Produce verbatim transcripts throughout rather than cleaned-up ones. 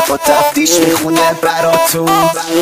با تفتیش میخونه براتون.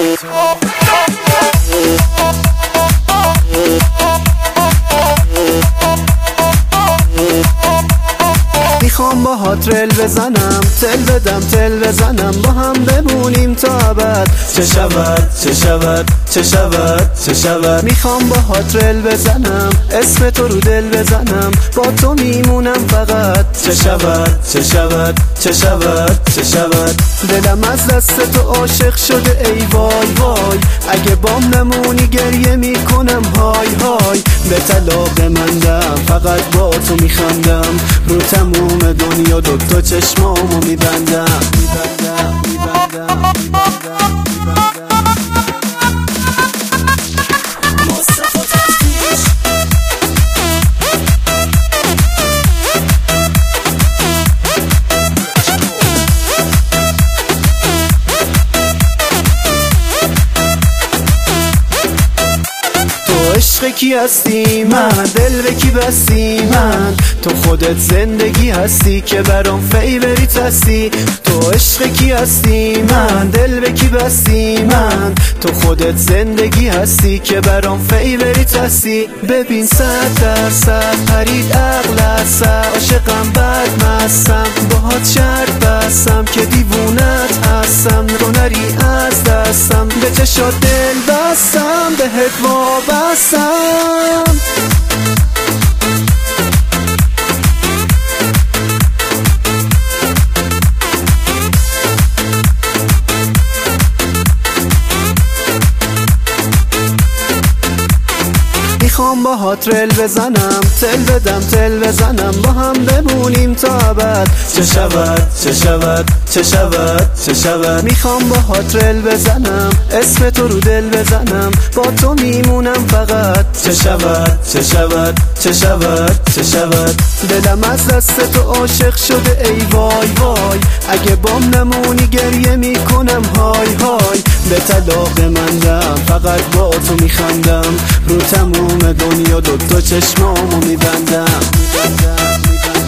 میخوام با ها ترل بزنم، تل بدم تل بزنم، با هم بمونیم تا ابد. چه شود چه شود چه شود چه شود. میخوام با ها ترل بزنم، اسم تو رو دل بزنم، با تو میمونم فقط. چه شود چه شود چه شود چه شود. دلم از دست تو عاشق شده ای وای وای، اگه بام نمونی گریه میکنم های های. به طلاق من دم فقط با تو میخندم، رو تموم دنیا دو تا چشمامو میبندم میبندم میبندم میبندم میبندم. عشق کی هستی من، دل به کی بستی من، تو خودت زندگی هستی که برام فیوریت هستی. تو عشق کی هستی من، دل به کی بستی من، تو خودت زندگی هستی که برام فیوریت هستی. ببین صد درصد پرید عقل هستم، عاشقم بد مستم، باهات شرط بستم که دیوونت هستم. رو نری از دستم، به چشات دل بستم، بهت وابستم. میخوام با ها ترل بزنم، تل بدم تل بزنم، با هم بمونیم تا ابد. چه شود چه شود چه شود چه شود. میخوام با ها ترل بزنم، اسم تو رو دل بزنم، با تو میمونم فقط. چه شود چه شود چه شود چه شود. دلم از دست تو عاشق شده ای وای وای، اگه بام نمونی گریه میکنم های های. به طلاق من دم فقط با تو میخندم، رو تموم دنیا دو تا چشمامو میبندم میبندم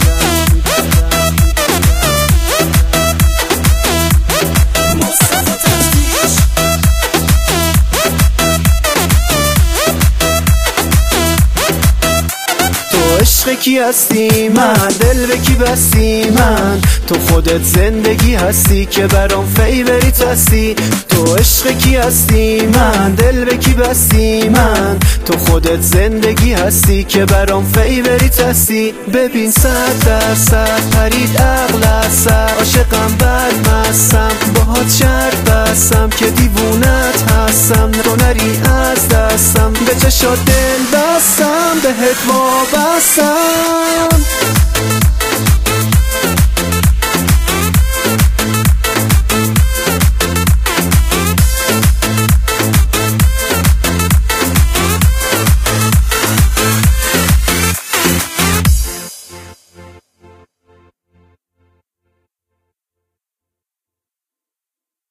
عشق کی هستی من، دل به کی بستی من، تو خودت زندگی هستی که برام فیوریت هستی. تو عشق کی هستی من، دل به کی بستی من، تو خودت زندگی هستی که برام فیوریت هستی. ببین صد درصد پرید عقل هستم، عاشقم بد مستم، باهات شرط بستم که دیوونت هستم. رو نری از دستم، به چشات دل بستم، بهت وابستم.